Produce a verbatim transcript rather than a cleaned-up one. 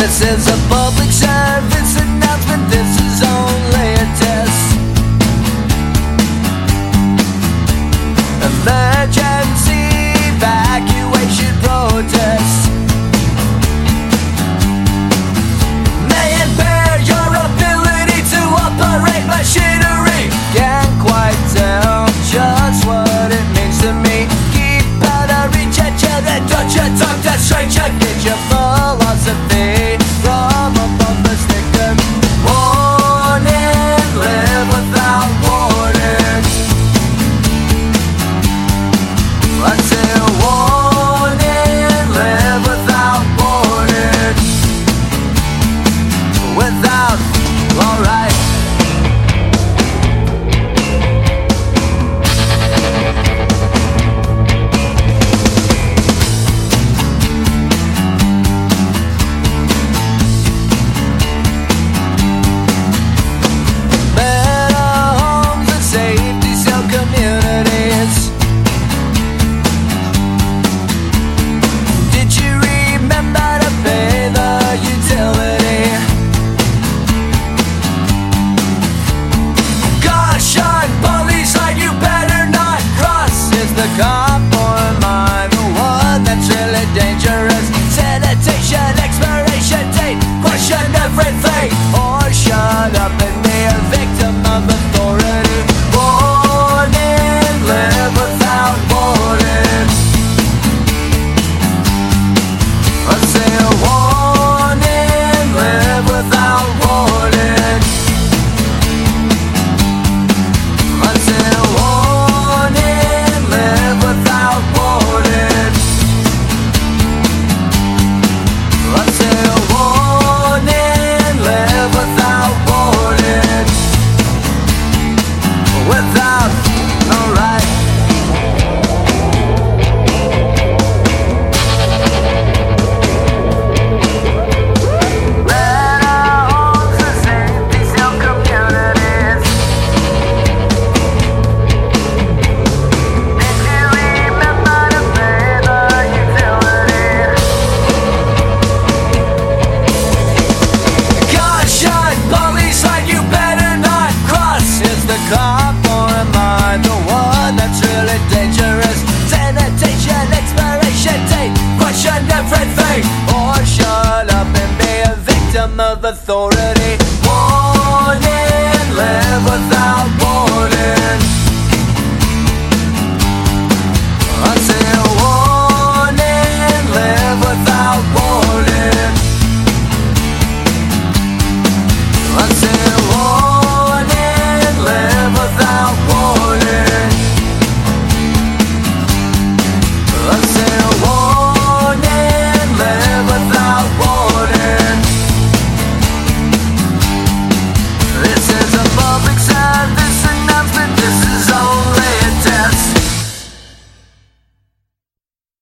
This is a public service announcement, this is only a test. Emergency evacuation protest may impair your ability to operate machinery. Can't quite tell just what it means to me. Keep out of reach at children, don't you talk to stranger. Get your philosophy from above the sticker. Warning, live without warning. I say warning, live without warning. Without, alright. Of authority.